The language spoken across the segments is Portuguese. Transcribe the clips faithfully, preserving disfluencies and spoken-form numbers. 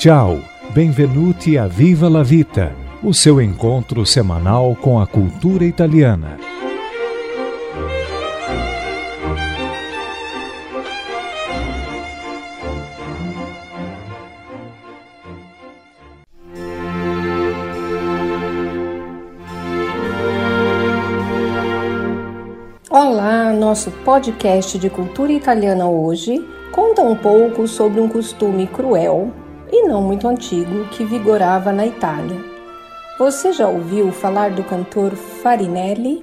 Ciao, benvenuti a Viva la Vita, o seu encontro semanal com a cultura italiana. Olá, nosso podcast de cultura italiana hoje conta um pouco sobre um costume cruel e não muito antigo que vigorava na Itália. Você já ouviu falar do cantor Farinelli?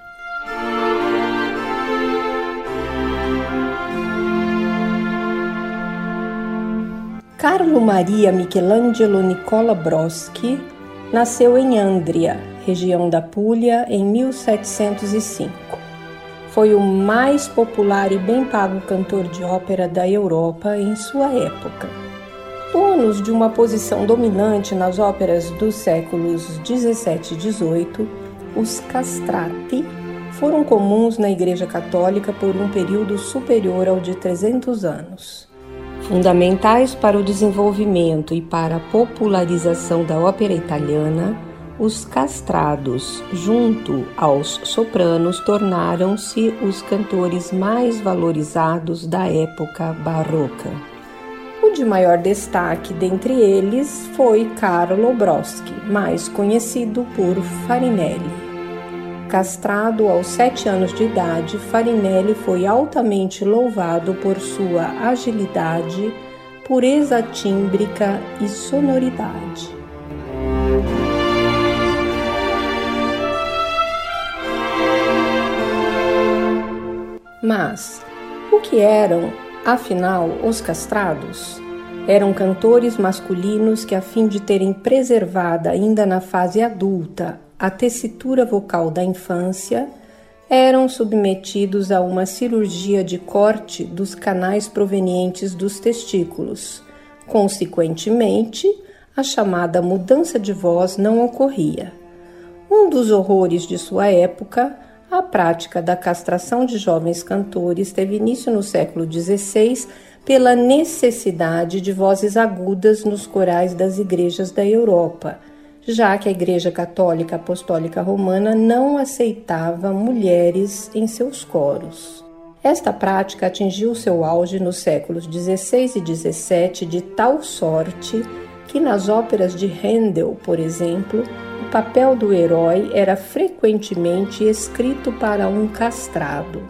Carlo Maria Michelangelo Nicola Broschi nasceu em Andria, região da Puglia, em mil setecentos e cinco. Foi o mais popular e bem pago cantor de ópera da Europa em sua época. Donos de uma posição dominante nas óperas dos séculos dezessete e dezoito, os castrati foram comuns na Igreja Católica por um período superior ao de trezentos anos. Fundamentais para o desenvolvimento e para a popularização da ópera italiana, os castrados, junto aos sopranos, tornaram-se os cantores mais valorizados da época barroca. O de maior destaque dentre eles foi Carlo Broschi, mais conhecido por Farinelli. Castrado aos sete anos de idade, Farinelli foi altamente louvado por sua agilidade, pureza tímbrica e sonoridade. Mas, o que eram, afinal, os castrados? Eram cantores masculinos que, a fim de terem preservada ainda na fase adulta a tessitura vocal da infância, eram submetidos a uma cirurgia de corte dos canais provenientes dos testículos. Consequentemente, a chamada mudança de voz não ocorria. Um dos horrores de sua época, a prática da castração de jovens cantores teve início no século dezesseis pela necessidade de vozes agudas nos corais das igrejas da Europa, já que a Igreja Católica Apostólica Romana não aceitava mulheres em seus coros. Esta prática atingiu seu auge nos séculos dezesseis e dezessete de tal sorte que nas óperas de Handel, por exemplo, o papel do herói era frequentemente escrito para um castrado.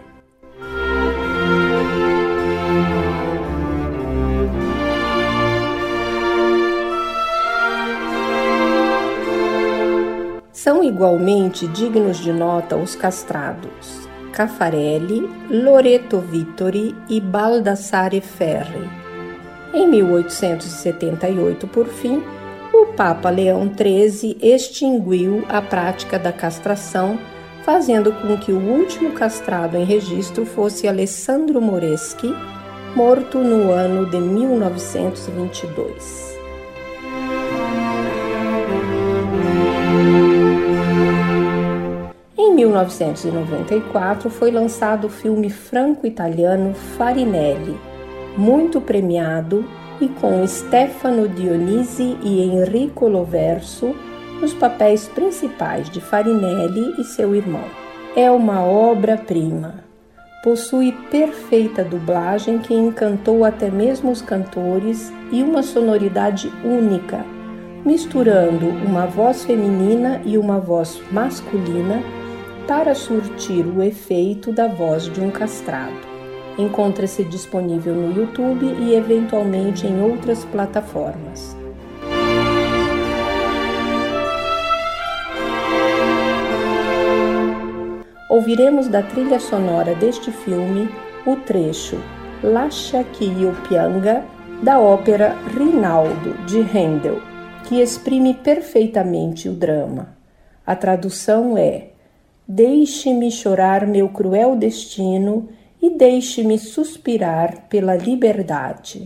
São igualmente dignos de nota os castrados Caffarelli, Loreto Vittori e Baldassare Ferri. Em mil oitocentos e setenta e oito, por fim, o Papa Leão treze extinguiu a prática da castração, fazendo com que o último castrado em registro fosse Alessandro Moreschi, morto no ano de mil novecentos e vinte e dois. Em mil novecentos e noventa e quatro foi lançado o filme franco-italiano Farinelli, muito premiado, e com Stefano Dionisi e Enrico Loverso nos papéis principais de Farinelli e seu irmão. É uma obra-prima. Possui perfeita dublagem que encantou até mesmo os cantores e uma sonoridade única, misturando uma voz feminina e uma voz masculina para surtir o efeito da voz de um castrado. Encontra-se disponível no YouTube e eventualmente em outras plataformas. Ouviremos da trilha sonora deste filme o trecho Lascia che io pianga, da ópera Rinaldo, de Handel, que exprime perfeitamente o drama. A tradução é: Deixe-me chorar meu cruel destino e deixe-me suspirar pela liberdade.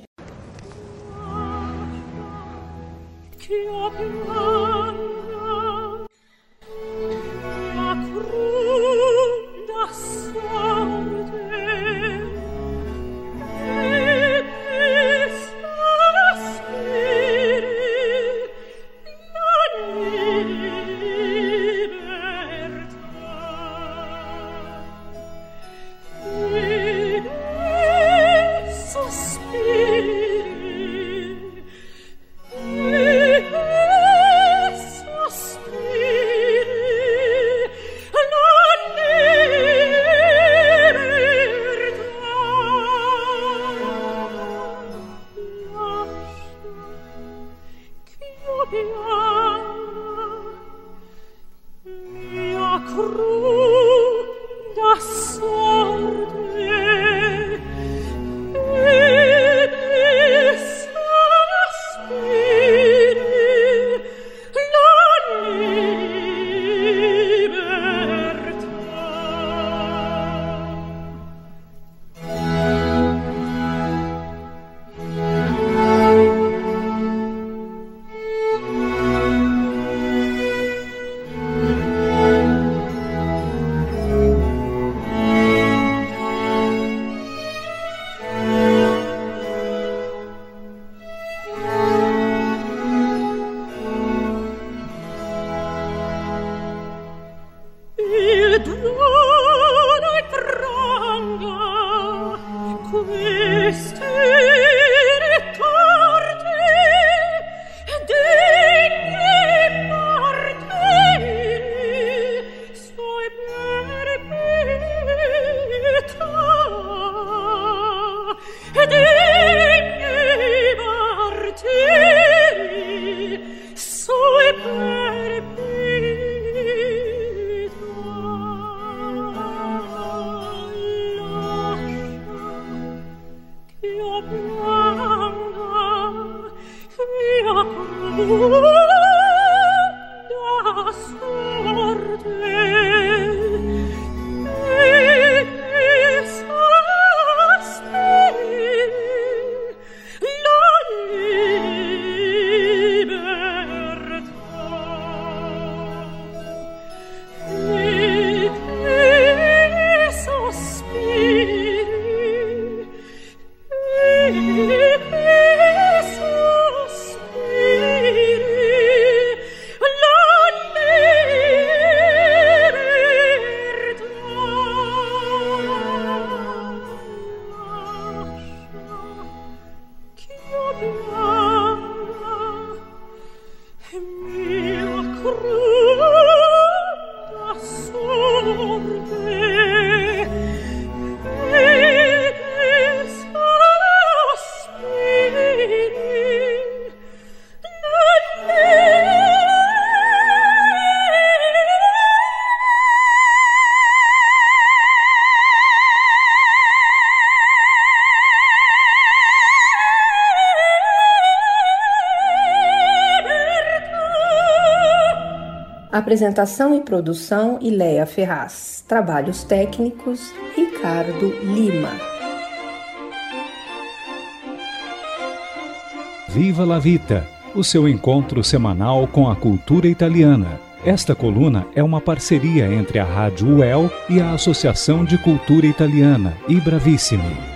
Spirito Apresentação e produção, Ileia Ferraz. Trabalhos técnicos, Ricardo Lima. Viva la Vita, o seu encontro semanal com a cultura italiana. Esta coluna é uma parceria entre a Rádio U E L e a Associação de Cultura Italiana, I Bravissimi.